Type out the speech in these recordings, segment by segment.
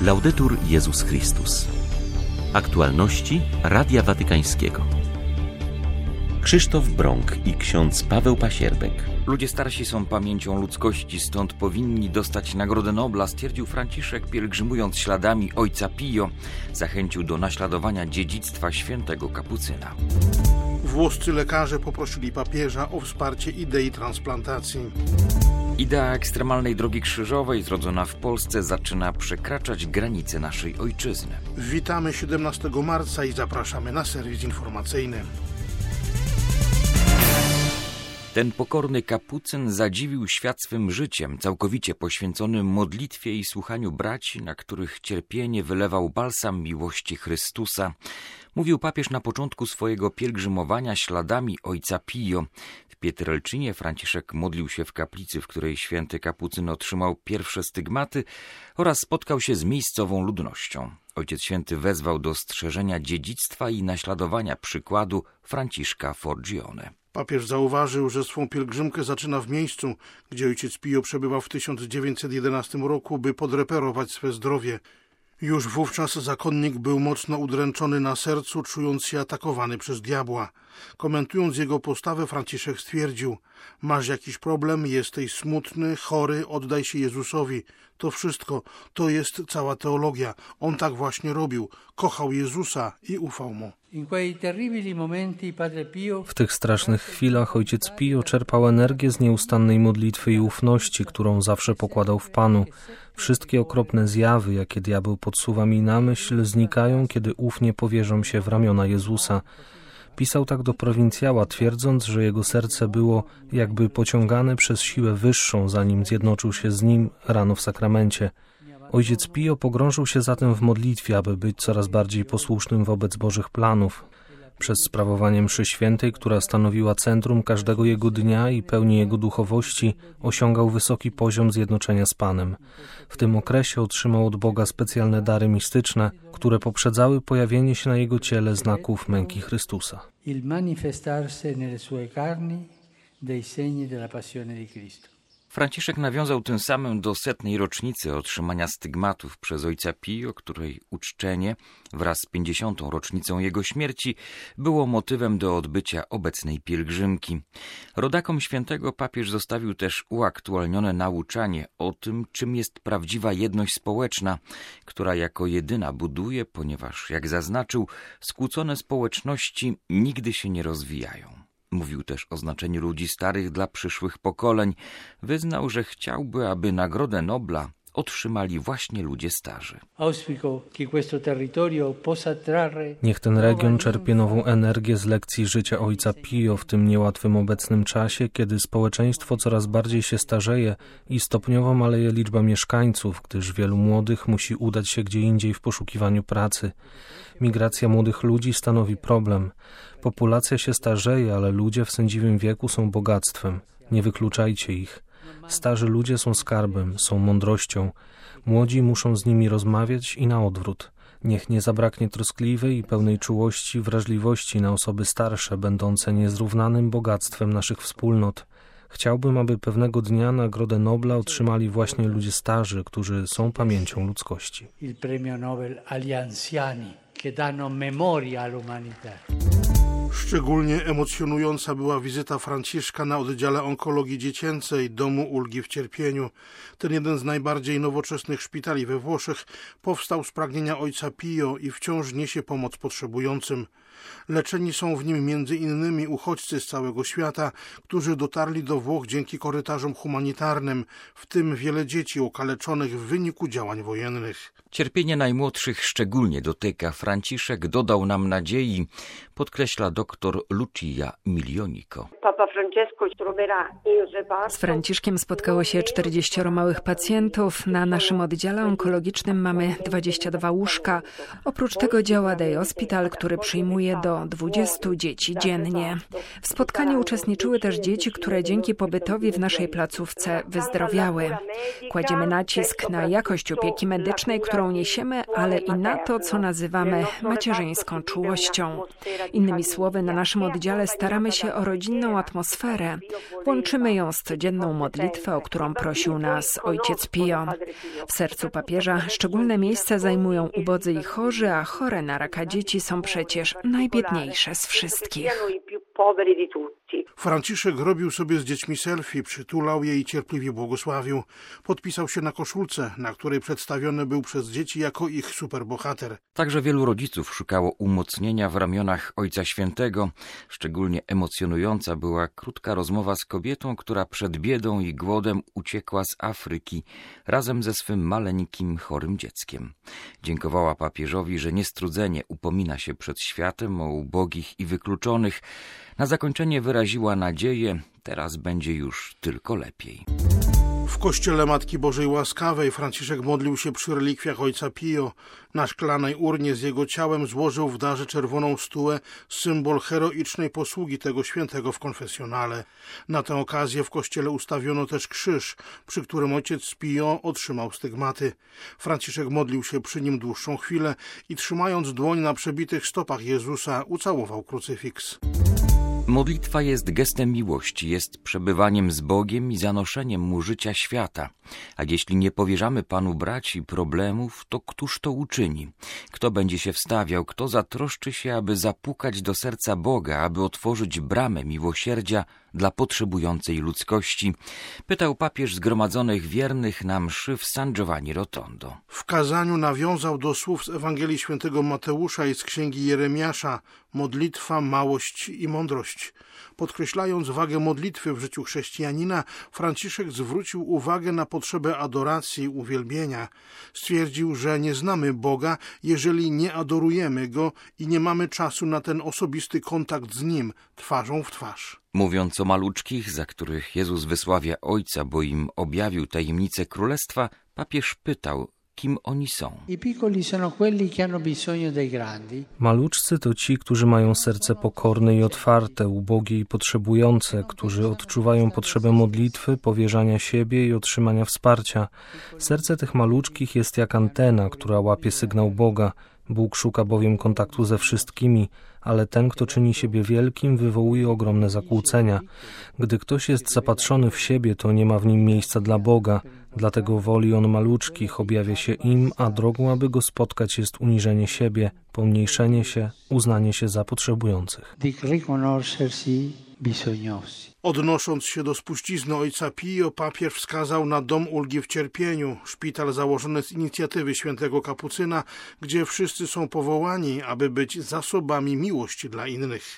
Laudetur Jezus Chrystus. Aktualności Radia Watykańskiego. Krzysztof Brąk i ksiądz Paweł Pasierbek. Ludzie starsi są pamięcią ludzkości, stąd powinni dostać Nagrodę Nobla, stwierdził Franciszek, pielgrzymując śladami ojca Pio. Zachęcił do naśladowania dziedzictwa świętego Kapucyna. Włoscy lekarze poprosili papieża o wsparcie idei transplantacji. Idea ekstremalnej drogi krzyżowej, zrodzona w Polsce, zaczyna przekraczać granice naszej ojczyzny. Witamy 17 marca i zapraszamy na serwis informacyjny. Ten pokorny kapucyn zadziwił świat swym życiem, całkowicie poświęconym modlitwie i słuchaniu braci, na których cierpienie wylewał balsam miłości Chrystusa. Mówił papież na początku swojego pielgrzymowania śladami ojca Pio. W Pietrelczynie Franciszek modlił się w kaplicy, w której święty kapucyn otrzymał pierwsze stygmaty, oraz spotkał się z miejscową ludnością. Ojciec Święty wezwał do strzeżenia dziedzictwa i naśladowania przykładu Franciszka Forgione. Papież zauważył, że swą pielgrzymkę zaczyna w miejscu, gdzie ojciec Pio przebywał w 1911 roku, by podreperować swe zdrowie. Już wówczas zakonnik był mocno udręczony na sercu, czując się atakowany przez diabła. Komentując jego postawę, Franciszek stwierdził: masz jakiś problem, jesteś smutny, chory, oddaj się Jezusowi. To wszystko, to jest cała teologia. On tak właśnie robił. Kochał Jezusa i ufał Mu. W tych strasznych chwilach ojciec Pio czerpał energię z nieustannej modlitwy i ufności, którą zawsze pokładał w Panu. Wszystkie okropne zjawy, jakie diabeł podsuwa mi na myśl, znikają, kiedy ufnie powierzą się w ramiona Jezusa. Pisał tak do prowincjała, twierdząc, że jego serce było jakby pociągane przez siłę wyższą, zanim zjednoczył się z nim rano w sakramencie. Ojciec Pio pogrążył się zatem w modlitwie, aby być coraz bardziej posłusznym wobec Bożych planów. Przez sprawowanie mszy świętej, która stanowiła centrum każdego jego dnia i pełni jego duchowości, osiągał wysoki poziom zjednoczenia z Panem. W tym okresie otrzymał od Boga specjalne dary mistyczne, które poprzedzały pojawienie się na jego ciele znaków męki Chrystusa. Il manifestarsi nelle sue carni dei segni della passione di Cristo. Franciszek nawiązał tym samym do 100. rocznicy otrzymania stygmatów przez ojca Pio, której uczczenie wraz z 50. rocznicą jego śmierci było motywem do odbycia obecnej pielgrzymki. Rodakom świętego papież zostawił też uaktualnione nauczanie o tym, czym jest prawdziwa jedność społeczna, która jako jedyna buduje, ponieważ, jak zaznaczył, skłócone społeczności nigdy się nie rozwijają. Mówił też o znaczeniu ludzi starych dla przyszłych pokoleń. Wyznał, że chciałby, aby Nagrodę Nobla otrzymali właśnie ludzie starzy. Niech ten region czerpie nową energię z lekcji życia ojca Pio w tym niełatwym obecnym czasie, kiedy społeczeństwo coraz bardziej się starzeje i stopniowo maleje liczba mieszkańców, gdyż wielu młodych musi udać się gdzie indziej w poszukiwaniu pracy. Migracja młodych ludzi stanowi problem. Populacja się starzeje, ale ludzie w sędziwym wieku są bogactwem. Nie wykluczajcie ich. Starzy ludzie są skarbem, są mądrością. Młodzi muszą z nimi rozmawiać i na odwrót. Niech nie zabraknie troskliwej i pełnej czułości, wrażliwości na osoby starsze, będące niezrównanym bogactwem naszych wspólnot. Chciałbym, aby pewnego dnia Nagrodę Nobla otrzymali właśnie ludzie starzy, którzy są pamięcią ludzkości. Il premio Nobel agli anziani, che danno memoria all'umanità. Szczególnie emocjonująca była wizyta Franciszka na oddziale onkologii dziecięcej Domu Ulgi w Cierpieniu. Ten jeden z najbardziej nowoczesnych szpitali we Włoszech powstał z pragnienia ojca Pio i wciąż niesie pomoc potrzebującym. Leczeni są w nim między innymi uchodźcy z całego świata, którzy dotarli do Włoch dzięki korytarzom humanitarnym, w tym wiele dzieci okaleczonych w wyniku działań wojennych. Cierpienie najmłodszych szczególnie dotyka. Franciszek dodał nam nadziei, podkreśla dr Lucia Milionico. Z Franciszkiem spotkało się 40 małych pacjentów. Na naszym oddziale onkologicznym mamy 22 łóżka. Oprócz tego działa Day Hospital, który przyjmuje przyjmuje do 20 dzieci dziennie. W spotkaniu uczestniczyły też dzieci, które dzięki pobytowi w naszej placówce wyzdrowiały. Kładziemy nacisk na jakość opieki medycznej, którą niesiemy, ale i na to, co nazywamy macierzyńską czułością. Innymi słowy, na naszym oddziale staramy się o rodzinną atmosferę. Łączymy ją z codzienną modlitwę, o którą prosił nas Ojciec Pio. W sercu papieża szczególne miejsce zajmują ubodzy i chorzy, a chore na raka dzieci są przecież najbiedniejsze z wszystkich. Franciszek robił sobie z dziećmi selfie, przytulał je i cierpliwie błogosławił. Podpisał się na koszulce, na której przedstawiony był przez dzieci jako ich superbohater. Także wielu rodziców szukało umocnienia w ramionach Ojca Świętego. Szczególnie emocjonująca była krótka rozmowa z kobietą, która przed biedą i głodem uciekła z Afryki razem ze swym maleńkim, chorym dzieckiem. Dziękowała papieżowi, że niestrudzenie upomina się przed światem o ubogich i wykluczonych. Na zakończenie wyraziła nadzieję, teraz będzie już tylko lepiej. W kościele Matki Bożej Łaskawej Franciszek modlił się przy relikwiach Ojca Pio. Na szklanej urnie z jego ciałem złożył w darze czerwoną stułę, symbol heroicznej posługi tego świętego w konfesjonale. Na tę okazję w kościele ustawiono też krzyż, przy którym Ojciec Pio otrzymał stygmaty. Franciszek modlił się przy nim dłuższą chwilę i trzymając dłoń na przebitych stopach Jezusa ucałował krucyfiks. Modlitwa jest gestem miłości, jest przebywaniem z Bogiem i zanoszeniem Mu życia świata. A jeśli nie powierzamy Panu braci problemów, to któż to uczyni? Kto będzie się wstawiał? Kto zatroszczy się, aby zapukać do serca Boga, aby otworzyć bramę miłosierdzia dla potrzebującej ludzkości? Pytał papież zgromadzonych wiernych na mszy w San Giovanni Rotondo. W kazaniu nawiązał do słów z Ewangelii Świętego Mateusza i z Księgi Jeremiasza: modlitwa, małość i mądrość. Podkreślając wagę modlitwy w życiu chrześcijanina, Franciszek zwrócił uwagę na potrzebę adoracji, uwielbienia. Stwierdził, że nie znamy Boga, jeżeli nie adorujemy Go i nie mamy czasu na ten osobisty kontakt z Nim, twarzą w twarz. Mówiąc o maluczkich, za których Jezus wysławia Ojca, bo im objawił tajemnicę Królestwa, papież pytał, kim oni są. Maluczcy to ci, którzy mają serce pokorne i otwarte, ubogie i potrzebujące, którzy odczuwają potrzebę modlitwy, powierzania siebie i otrzymania wsparcia. Serce tych maluczkich jest jak antena, która łapie sygnał Boga. Bóg szuka bowiem kontaktu ze wszystkimi, ale ten, kto czyni siebie wielkim, wywołuje ogromne zakłócenia. Gdy ktoś jest zapatrzony w siebie, to nie ma w nim miejsca dla Boga. Dlatego woli on maluczkich, objawia się im, a drogą, aby go spotkać, jest uniżenie siebie, pomniejszenie się, uznanie się za potrzebujących. Odnosząc się do spuścizny Ojca Pio, papież wskazał na Dom Ulgi w Cierpieniu, szpital założony z inicjatywy świętego Kapucyna, gdzie wszyscy są powołani, aby być zasobami miłości dla innych.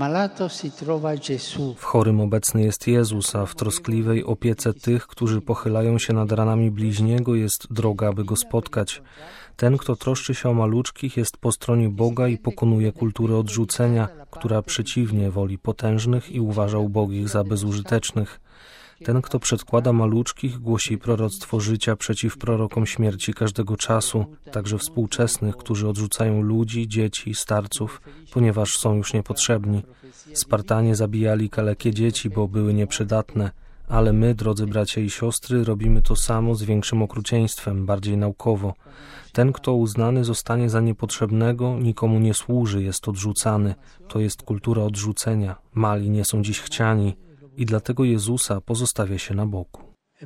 W chorym obecny jest Jezus, a w troskliwej opiece tych, którzy pochylają się nad ranami bliźniego, jest droga, aby go spotkać. Ten, kto troszczy się o maluczkich, jest po stronie Boga i pokonuje kulturę odrzucenia, która przeciwnie woli potężnych i uważa ubogich za bezużytecznych. Ten, kto przedkłada maluczkich, głosi proroctwo życia przeciw prorokom śmierci każdego czasu, także współczesnych, którzy odrzucają ludzi, dzieci, starców, ponieważ są już niepotrzebni. Spartanie zabijali kalekie dzieci, bo były nieprzydatne, ale my, drodzy bracia i siostry, robimy to samo z większym okrucieństwem, bardziej naukowo. Ten, kto uznany zostanie za niepotrzebnego, nikomu nie służy, jest odrzucany. To jest kultura odrzucenia. Mali nie są dziś chciani i dlatego Jezusa pozostawia się na boku.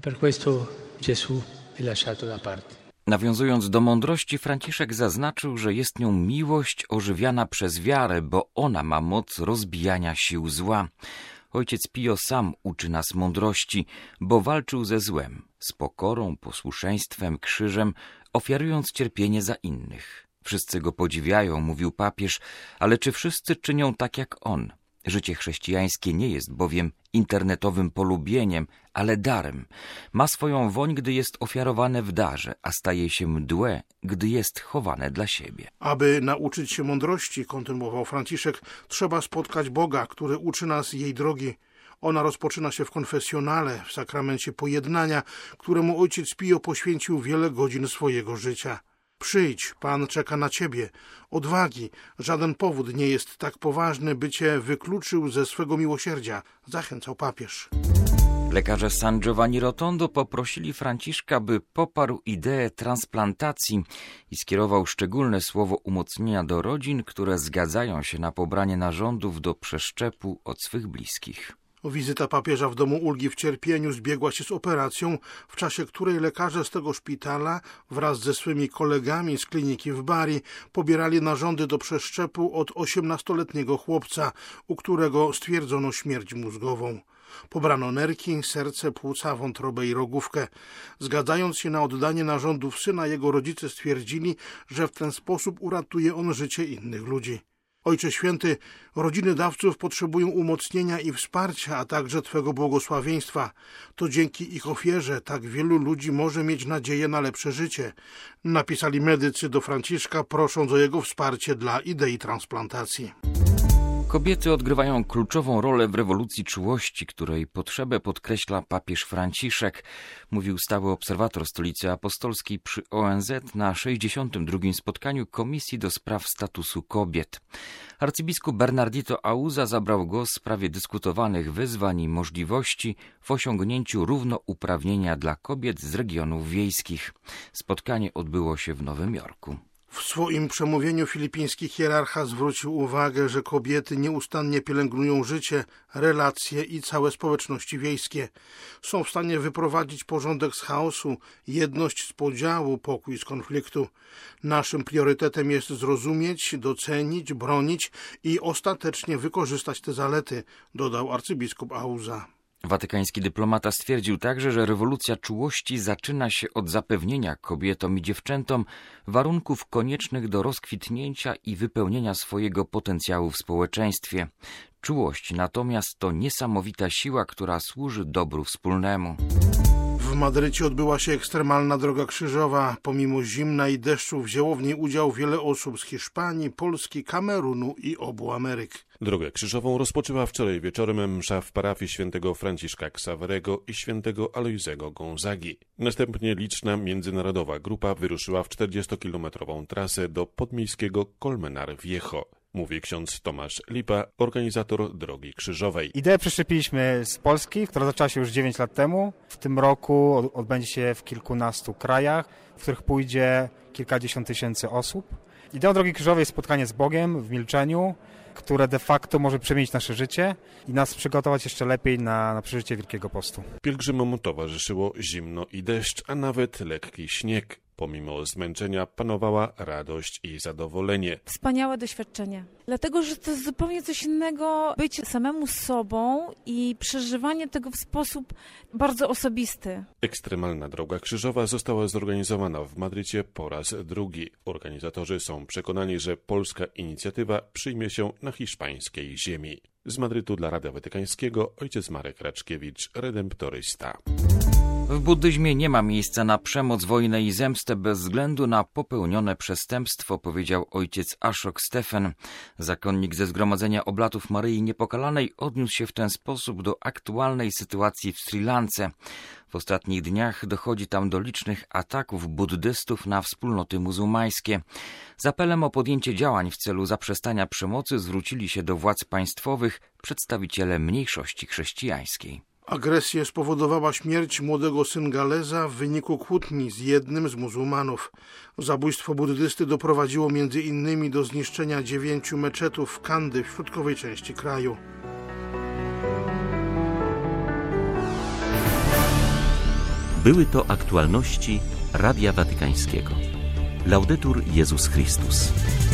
Nawiązując do mądrości, Franciszek zaznaczył, że jest nią miłość ożywiana przez wiarę, bo ona ma moc rozbijania sił zła. Ojciec Pio sam uczy nas mądrości, bo walczył ze złem, z pokorą, posłuszeństwem, krzyżem, ofiarując cierpienie za innych. Wszyscy go podziwiają, mówił papież, ale czy wszyscy czynią tak jak on? Życie chrześcijańskie nie jest bowiem internetowym polubieniem, ale darem. Ma swoją woń, gdy jest ofiarowane w darze, a staje się mdłe, gdy jest chowane dla siebie. Aby nauczyć się mądrości, kontynuował Franciszek, trzeba spotkać Boga, który uczy nas jej drogi. Ona rozpoczyna się w konfesjonale, w sakramencie pojednania, któremu Ojciec Pio poświęcił wiele godzin swojego życia. Przyjdź, Pan czeka na ciebie. Odwagi, żaden powód nie jest tak poważny, by cię wykluczył ze swego miłosierdzia, zachęcał papież. Lekarze San Giovanni Rotondo poprosili Franciszka, by poparł ideę transplantacji i skierował szczególne słowo umocnienia do rodzin, które zgadzają się na pobranie narządów do przeszczepu od swych bliskich. Wizyta papieża w domu ulgi w cierpieniu zbiegła się z operacją, w czasie której lekarze z tego szpitala wraz ze swymi kolegami z kliniki w Bari pobierali narządy do przeszczepu od 18-letniego chłopca, u którego stwierdzono śmierć mózgową. Pobrano nerki, serce, płuca, wątrobę i rogówkę. Zgadzając się na oddanie narządów syna, jego rodzice stwierdzili, że w ten sposób uratuje on życie innych ludzi. Ojcze Święty, rodziny dawców potrzebują umocnienia i wsparcia, a także Twego błogosławieństwa. To dzięki ich ofierze tak wielu ludzi może mieć nadzieję na lepsze życie. Napisali medycy do Franciszka, prosząc o jego wsparcie dla idei transplantacji. Kobiety odgrywają kluczową rolę w rewolucji czułości, której potrzebę podkreśla papież Franciszek, mówił stały obserwator Stolicy Apostolskiej przy ONZ na 62. spotkaniu Komisji do Spraw Statusu Kobiet. Arcybiskup Bernardito Auza zabrał głos w sprawie dyskutowanych wyzwań i możliwości w osiągnięciu równouprawnienia dla kobiet z regionów wiejskich. Spotkanie odbyło się w Nowym Jorku. W swoim przemówieniu filipiński hierarcha zwrócił uwagę, że kobiety nieustannie pielęgnują życie, relacje i całe społeczności wiejskie. Są w stanie wyprowadzić porządek z chaosu, jedność z podziału, pokój z konfliktu. Naszym priorytetem jest zrozumieć, docenić, bronić i ostatecznie wykorzystać te zalety, dodał arcybiskup Auza. Watykański dyplomata stwierdził także, że rewolucja czułości zaczyna się od zapewnienia kobietom i dziewczętom warunków koniecznych do rozkwitnięcia i wypełnienia swojego potencjału w społeczeństwie. Czułość natomiast to niesamowita siła, która służy dobru wspólnemu. W Madrycie odbyła się ekstremalna droga krzyżowa. Pomimo zimna i deszczu wzięło w niej udział wiele osób z Hiszpanii, Polski, Kamerunu i obu Ameryk. Drogę krzyżową rozpoczęła wczoraj wieczorem msza w parafii świętego Franciszka Ksawerego i świętego Alojzego Gonzagi. Następnie liczna międzynarodowa grupa wyruszyła w 40-kilometrową trasę do podmiejskiego Colmenar Viejo. Mówi ksiądz Tomasz Lipa, organizator Drogi Krzyżowej. Ideę przeszczepiliśmy z Polski, która zaczęła się już 9 lat temu. W tym roku odbędzie się w kilkunastu krajach, w których pójdzie kilkadziesiąt tysięcy osób. Ideą Drogi Krzyżowej jest spotkanie z Bogiem w milczeniu, które de facto może przemienić nasze życie i nas przygotować jeszcze lepiej na przeżycie Wielkiego Postu. Pielgrzymom towarzyszyło zimno i deszcz, a nawet lekki śnieg. Pomimo zmęczenia panowała radość i zadowolenie. Wspaniałe doświadczenie. Dlatego, że to jest zupełnie coś innego być samemu sobą i przeżywanie tego w sposób bardzo osobisty. Ekstremalna droga krzyżowa została zorganizowana w Madrycie po raz drugi. Organizatorzy są przekonani, że polska inicjatywa przyjmie się na hiszpańskiej ziemi. Z Madrytu dla Radia Watykańskiego ojciec Marek Raczkiewicz, redemptorysta. W buddyzmie nie ma miejsca na przemoc, wojnę i zemstę bez względu na popełnione przestępstwo, powiedział ojciec Ashok Stephen. Zakonnik ze Zgromadzenia Oblatów Maryi Niepokalanej odniósł się w ten sposób do aktualnej sytuacji w Sri Lance. W ostatnich dniach dochodzi tam do licznych ataków buddystów na wspólnoty muzułmańskie. Z apelem o podjęcie działań w celu zaprzestania przemocy zwrócili się do władz państwowych przedstawiciele mniejszości chrześcijańskiej. Agresję spowodowała śmierć młodego Syngaleza w wyniku kłótni z jednym z muzułmanów. Zabójstwo buddysty doprowadziło m.in. do zniszczenia 9 meczetów w Kandy w środkowej części kraju. Były to aktualności Radia Watykańskiego. Laudetur Jezus Chrystus.